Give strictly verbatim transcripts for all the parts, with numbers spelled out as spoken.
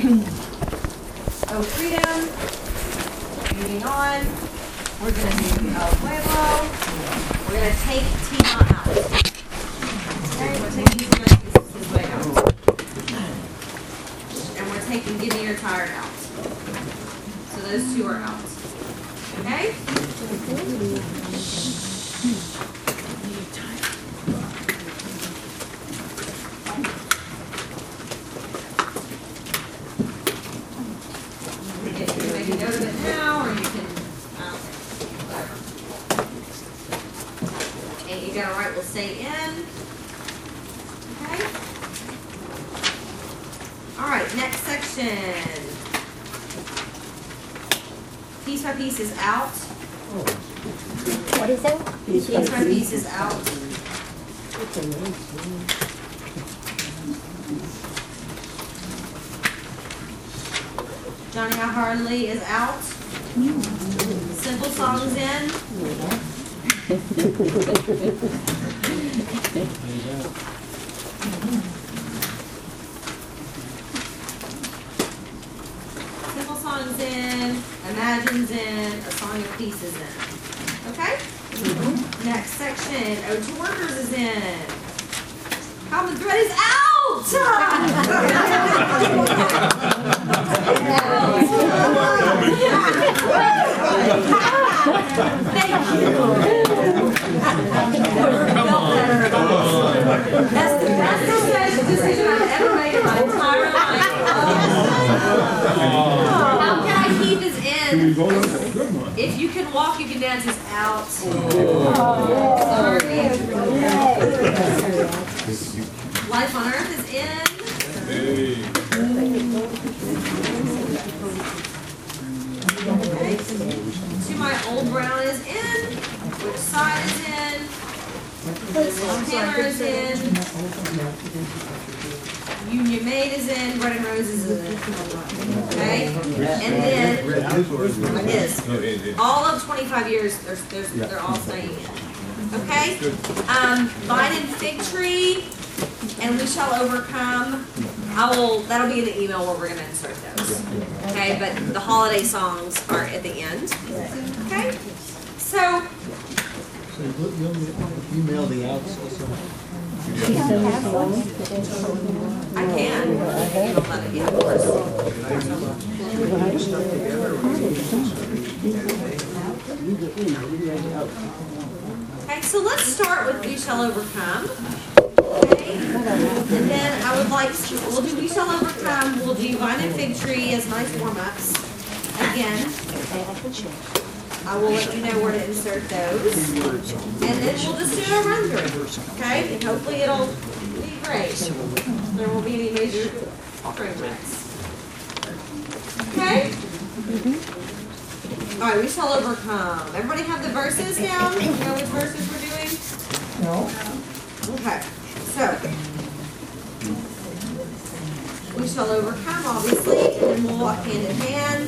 Oh Freedom. Moving on. We're going to do El Pueblo. We're going to take Tina out. Okay, we're taking these nice pieces this way out. And we're taking Give Me Your Tired out. So those two are out. Okay? You can make a note of it now, or you can, I don't know, whatever. And you got to write will stay in. Okay? All right, next section. Piece by piece is out. What is it? Piece by piece is out. Johnny I Hardly is out. Simple Songs in. Simple Songs in. Imagine's in. A Song of Peace is in. Okay? Mm-hmm. Next section. Ode to Workers is in. Common Thread is out! Thank you. That's the best decision I've ever made in my entire life. How can I keep is in? If you can walk, you can dance is out. Sorry. Life on Earth is in. Okay. To My Old Brown is in. Which Side is in. This Little Hammer is in. Union Maid is in. Bread and Roses is in. Okay? And then, like this. All of twenty-five years, there's, there's, they're all staying in. Okay? Um, Vine and Fig Tree and We Shall Overcome. I will, that'll be in the email where we're going to insert those. Okay? But the holiday songs are at the end. Okay? So, So you'll email the outs also? I can. You don't let it, yeah, of course. Okay, so let's start with We Shall Overcome. Okay, and then I would like to, we'll do We Shall Overcome, we'll do Vine and Fig Tree as nice warm-ups. Again, I will let you know where to insert those. And then we'll just do a run through, okay? And hopefully it'll be great. There won't be any major train wrecks. Okay? All right, We Shall Overcome. Everybody have the verses down? You know which verses we're doing? No. Okay, so we shall overcome, obviously, and then we'll walk hand in hand,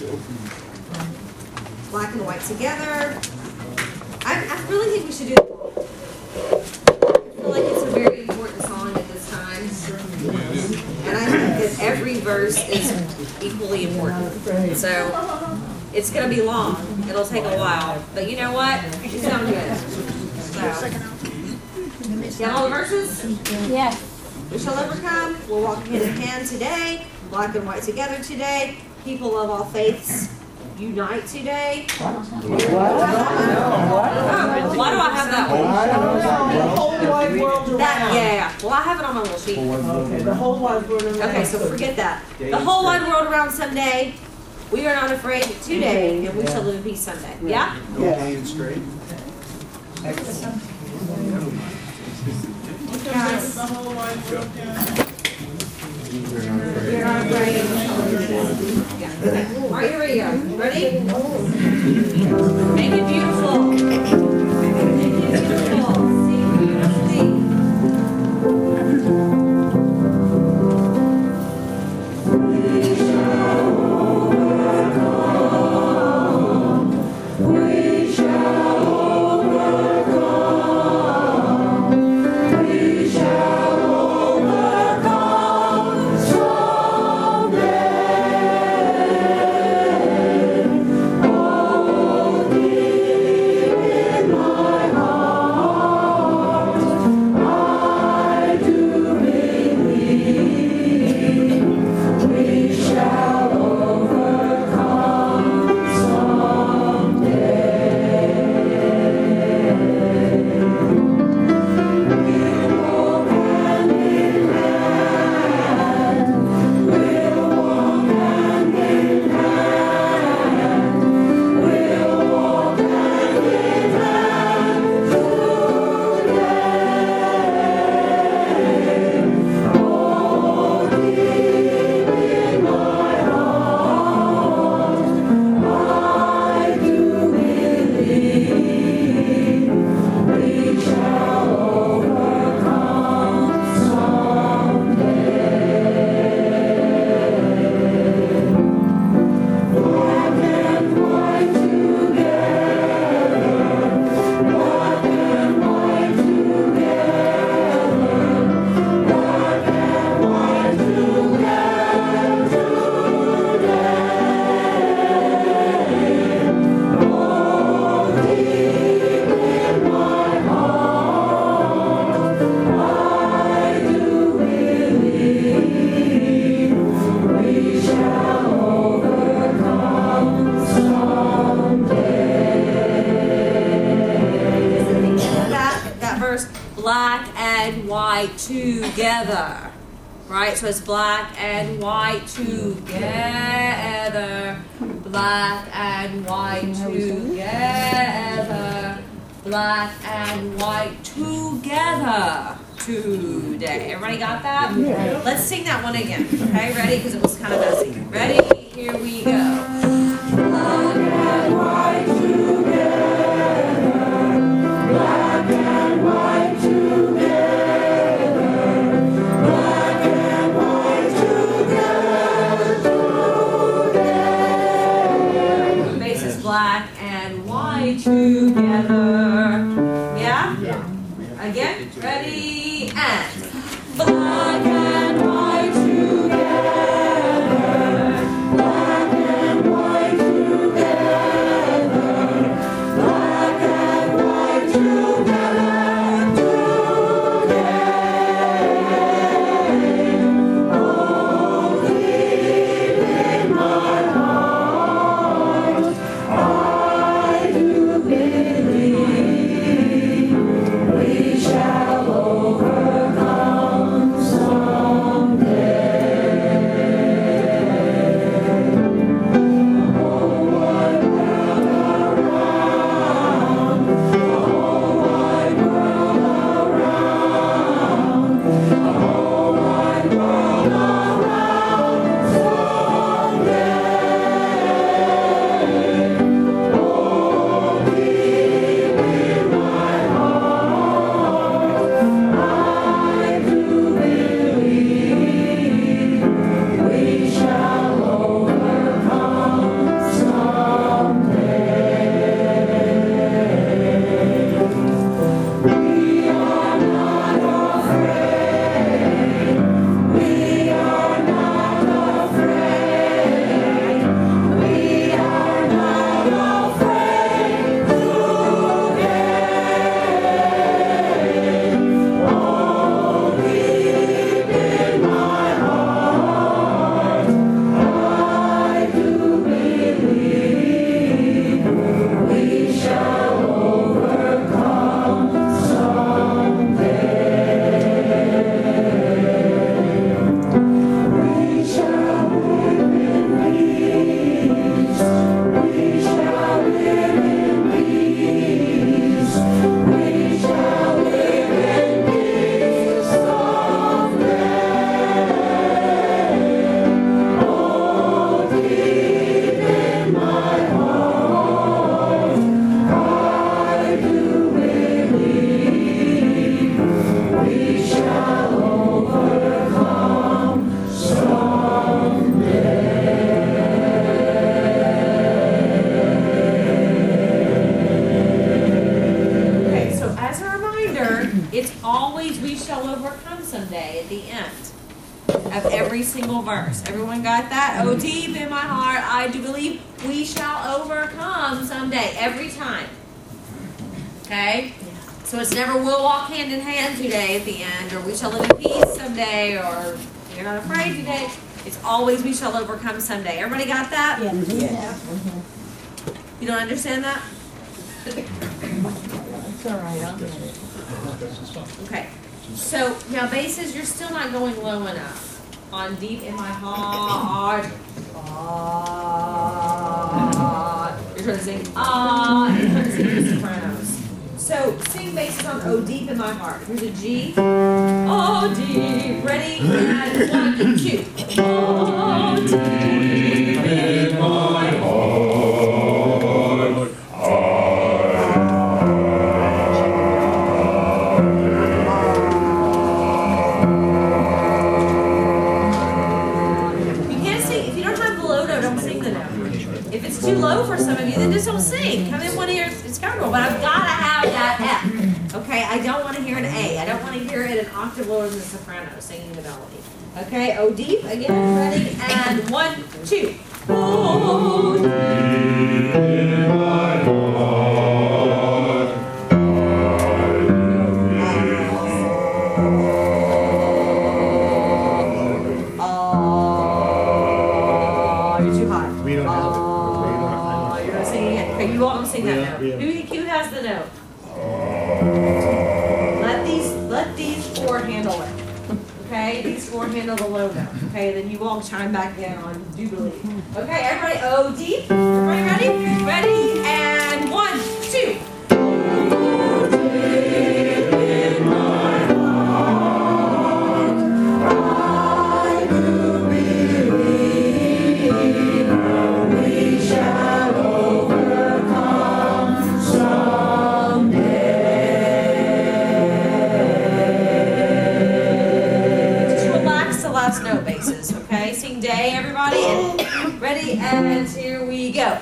black and white together. I, I really think we should do. I feel like it's a very important song at this time, and I think that every verse is equally important. So it's going to be long. It'll take a while, but you know what? It's sound good. So. Got all the verses? Yes. We shall overcome. We'll walk hand in hand today. Black and white together today. People of all faiths unite today. What? Oh, why do I have that one? I don't know. The whole wide world around. That, yeah, yeah. Well, I have it on my little sheet. Okay, the whole wide world around. Okay, so forget that. The whole wide world around Sunday. We are not afraid today, and we shall live in peace Sunday. Yeah? Okay and straight. Excellent. Guys. The whole wide world down. We're not afraid. Yeah. Okay. All right, here we go. Ready? Make it beautiful. Make it beautiful. Sing beautifully. Someday white together. Right? So it's black and white together. Black and white together. Black and white together today. Everybody got that? Yeah. Let's sing that one again. Okay, ready? Because it was kind of messy. Ready? Here we go. Black and white together. Black and white together. Black and white together today. Base is black and white together. Yeah? Yeah. Again, ready, and black and white together, black and white together, black and white together today. Oh, deep in my heart, I do believe we shall overcome someday. The whole wide world around, the whole wide world around, the whole wide world around someday. Oh, deep in my heart, I do believe we shall overcome someday. We are not afraid. We are not afraid. We are not afraid today. Oh, deep in my heart, I do believe we shall overcome someday. We shall live in peace. We shall live in peace. We shall live in peace someday. Oh, deep in my heart, I do believe we shall overcome someday. Okay, so as a reminder, it's always we shall overcome someday at the end of every single verse. Everyone got that? Oh, deep in my heart, I do believe we shall overcome someday, every time. Okay? So it's never we'll walk hand in hand today at the end, or we shall live in peace someday, or you're not afraid today. It's always we shall overcome someday. Everybody got that? Yeah. You don't understand that? It's all right, I'll get it. Okay. So now bases, you're still not going low enough. On deep in my heart. Ah. You're trying to sing ah. You're trying to sing the sopranos. So sing basses on oh deep in my heart. Here's a G. Oh deep. Ready? And one, two. Oh deep in my heart. You can't sing. If you don't have the low note, don't sing the note. If it's too low for some of you, then just don't sing. Come in one of your, it's comfortable, but I've got to have that F. Okay, I don't want to hear an A. I don't want to hear it an octave lower than the soprano singing the melody. Okay, O deep again, ready, and one, two. Oh, deep in my heart. Ah, you're too high. We don't have it. Ah, you're not singing it. Okay, you all don't sing that We note. have- we have- Who, who has the note? Let these, let these four handle it. Okay, these four handle the low note. Okay, then you all chime back in on do believe. Okay, everybody, O deep. Everybody ready? Ready, and one, two. Note bases, okay? Sing day, everybody, and ready, and here we go.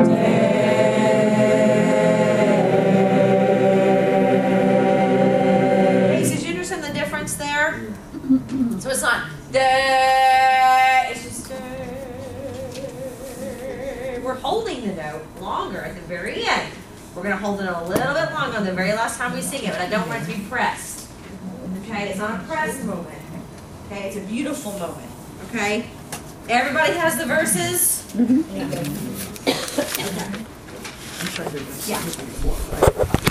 Day. Did you understand the difference there? So it's not day, it's just day. We're holding the note longer at the very end. We're going to hold it a little bit longer the very last time we sing it, but I don't want it to be pressed. Okay, it's not a pressed moment. Okay, it's a beautiful moment. Okay, everybody has the verses. Mm-hmm. Okay. Yeah.